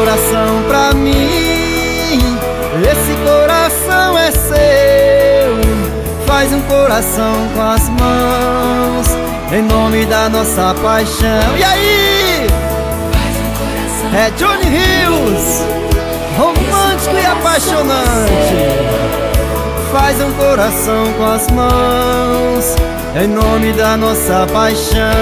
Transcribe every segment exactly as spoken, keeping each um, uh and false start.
coração pra mim, esse coração é seu. Faz um coração com as mãos, em nome da nossa paixão. E aí? Faz um coração. É Johnny Hills, romântico e apaixonante. Faz um coração com as mãos, em nome da nossa paixão.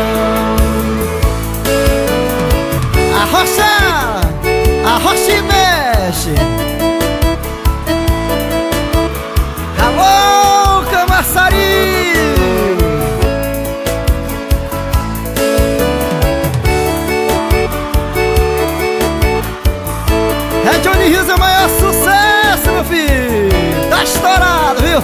Arrocha, arrocha e mexe. Alô, Camaçari. É Johnny Hills, é o maior sucesso, meu filho. Tá estourado, viu?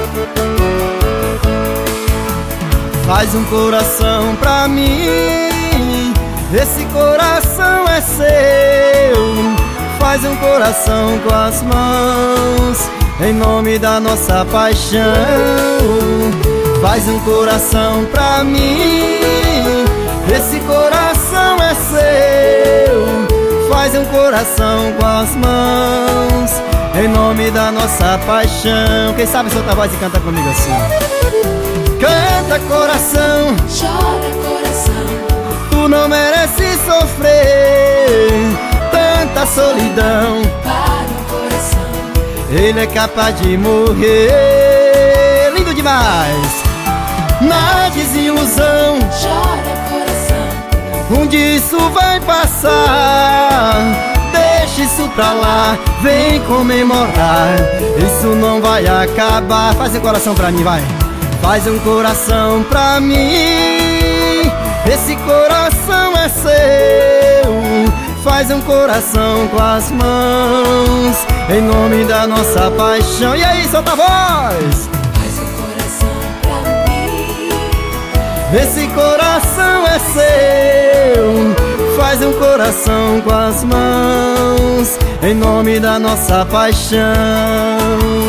Faz um coração pra mim, esse coração é seu. Faz um coração com as mãos, em nome da nossa paixão. Faz um coração pra mim, esse coração é seu. Faz um coração com as mãos, em nome da nossa paixão. Quem sabe solta a voz e canta comigo assim. Canta, coração, Chora, coração. tu não mereces sofrer tanta solidão. Para o coração. Ele é capaz de morrer. Lindo demais. Na desilusão, Chora, coração. um dia isso vai passar. Deixa isso pra lá, vem comemorar. Isso não vai acabar. Faz um coração pra mim, vai. Faz um coração pra mim, esse coração é seu. Faz um coração com as mãos, em nome da nossa paixão. E aí, solta a voz. Faz um coração pra mim, Esse coração é seu. Faz um coração com as mãos, em nome da nossa paixão.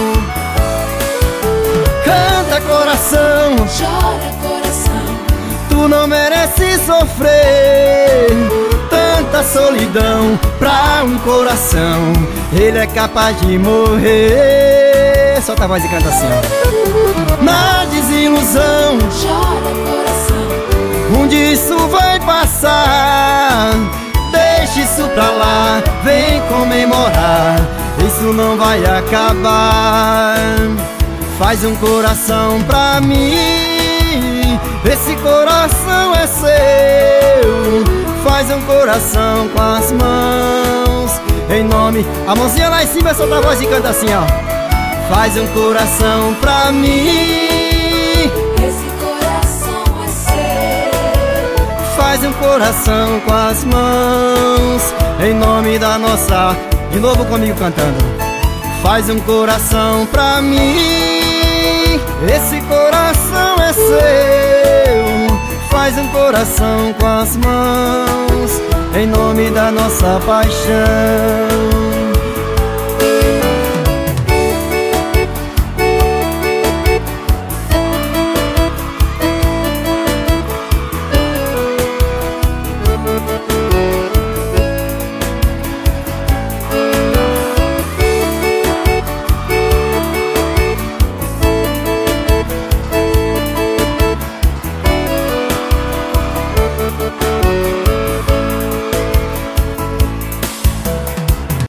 Canta, coração, chora, coração. tu não mereces sofrer tanta solidão. Pra um coração, ele é capaz de morrer. Solta a voz e canta assim, ó. Na desilusão, Chora, coração. um dia isso vai passar. Deixa isso pra lá, vem comemorar. Isso não vai acabar. Faz um coração pra mim, esse coração é seu. Faz um coração com as mãos, em nome... A mãozinha lá em cima, solta a voz e canta assim, ó. Faz um coração pra mim, Esse coração é seu. faz um coração com as mãos, em nome da nossa... De novo comigo cantando. Faz um coração pra mim, esse coração é seu. Faz um coração com as mãos, em nome da nossa paixão.